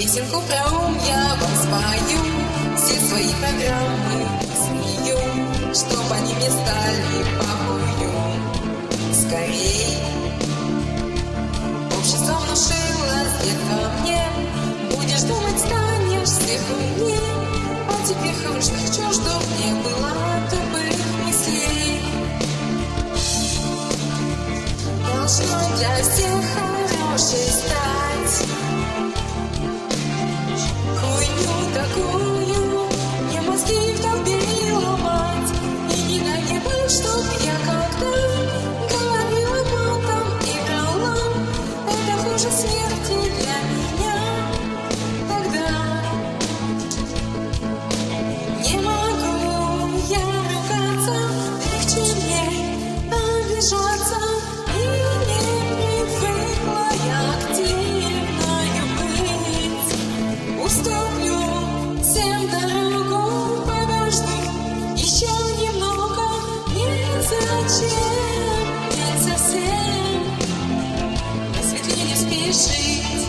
Песенку прям я вам спою, все свои программы смею, чтоб они мне стали побою. Скорей общество внушило с детства мне, будешь думать, станешь всех умней. А теперь хочешь, чтоб не было тупых мыслей. Должно для всех хорошей стать. Хуйню такую мне мозги в толпе ломать. И не дай мне быть, чтоб я когда говорила матом и врала. Это хуже смерти для меня. Тогда не могу я ругаться, легче мне обижаться. И не привыкла я активною быть. Уступлю всем дорогу, подожду еще немного. Незачем, не совсем на светлее спешить.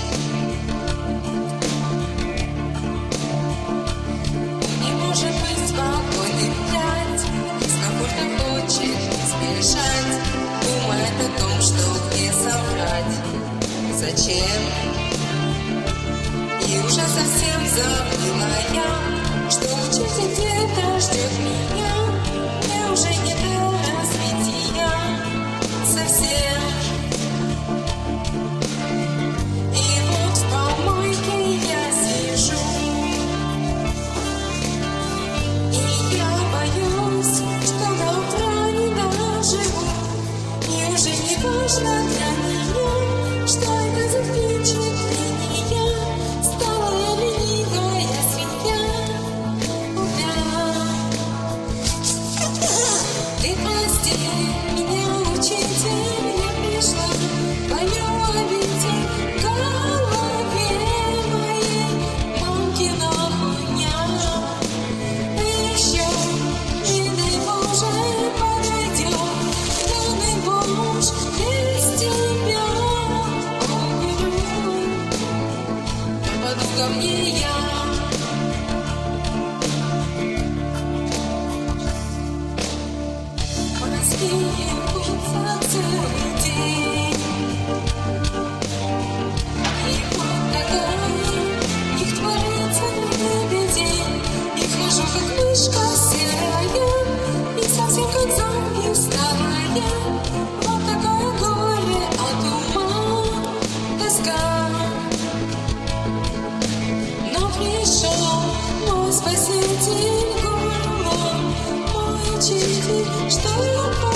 Не может быть спокойным взять, дискомфортно хочет смешать, думает о том, что где соврать, зачем. И уже совсем забыла я, что учитель где-то ждет меня. Мне уже не до развития совсем. И вот в помойке я сижу, и я боюсь, что до утра не доживу. И уже не важно для меня, что это за впечатление. Стала я ленивая свинья. Ты прости меня, учитель, я пришла в твою обитель. В голове моей мамкина хуйня. И еще, не дай Боже, подойдет пьяный бомж без тебя. Попаду ко мне я. Мозги ебутся целый день. И вот такая их творится лебедей. И хожу как мышка серая, и совсем как зомби старая. Вот такое горе от ума, тоска. Но пришел мой спаситель, горло, мой учитель, что